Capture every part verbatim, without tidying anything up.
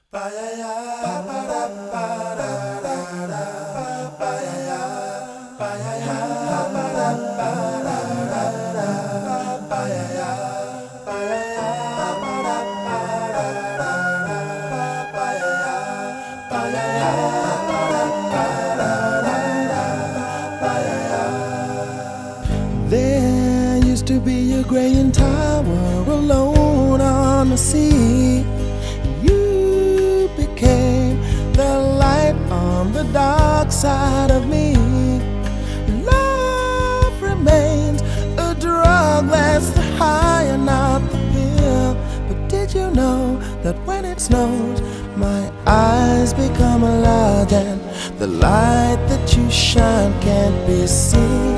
There used to be a graying tower alone on the sea. You became the light on the dark side of me. Love remains a drug that's the high and not the pill. But did you know that when it snows, my eyes become large and the light that you shine can't be seen?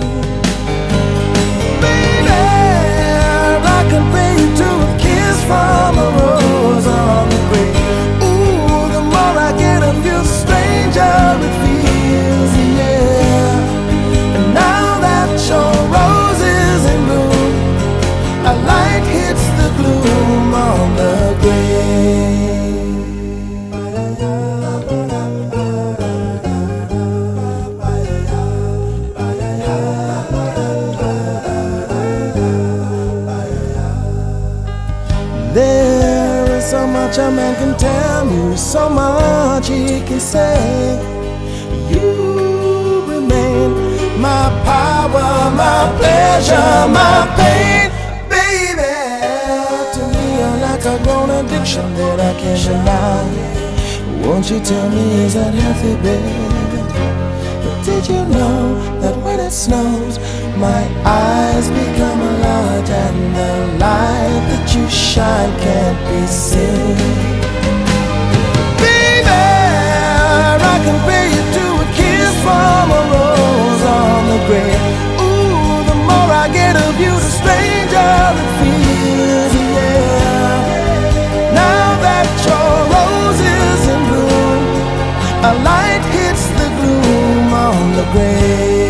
I can pay you to a kiss from a rose on the grave. Ooh, the more I get of you, the stranger it feels, yeah. And now that your rose is in bloom, a light hits the gloom on the grave. There is so much a man can tell me, so much he can say. You remain my power, my pleasure, my pain, baby. To me you're like a grown addiction that I can't deny. Won't you tell me, is that healthy, baby? But did you know that when it snows, my eyes become large and the light that you shine can't be seen? Baby, I can pay you to a kiss from a rose on the grave. Ooh, the more I get of you, the stranger it feels, yeah. Now that your rose is in bloom, a light hits the gloom on the grave.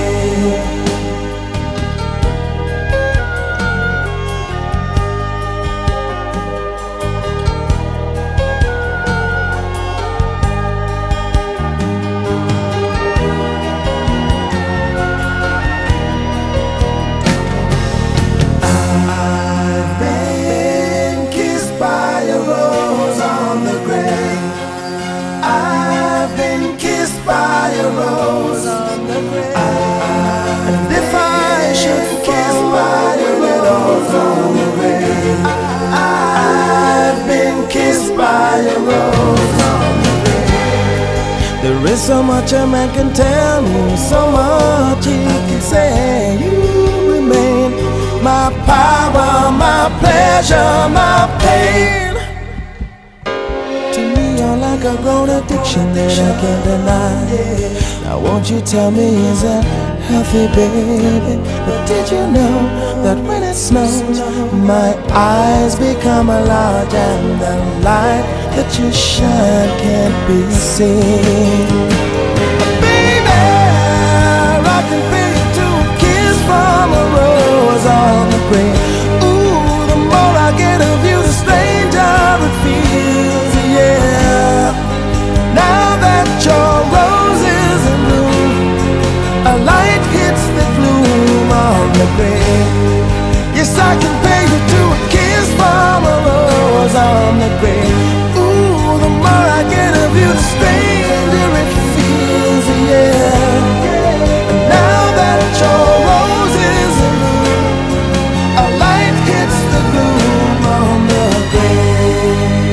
And if I should kiss by your rose on the grave, I've been kissed by your rose on the grave. There is so much a man can tell me, so much he can say. You remain my power, my pleasure, my pain. To me you're like a grown addiction that I can't deny. Now won't you tell me, is that healthy, baby? But did you know that when it snows, my eyes become large and the light that you shine can't be seen? Baby, I can pay you to a kiss from a rose on the grave. Ooh, the more I get of you, the stranger it feels, yeah. Now that your rose is in bloom, a light hits the gloom on the grave. Yes, I can pay you to a kiss from a rose on the grave. Ooh, the more I get of you, the stranger it feels, yeah. And now that your rose is in bloom, a light hits the gloom on the grave.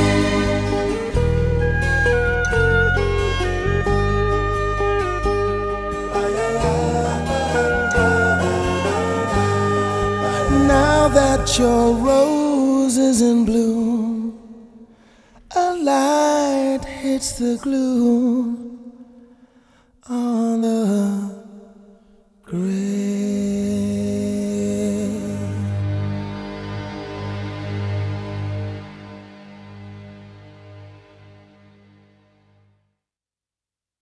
Now that your rose is in bloom, a light hits the gloom on the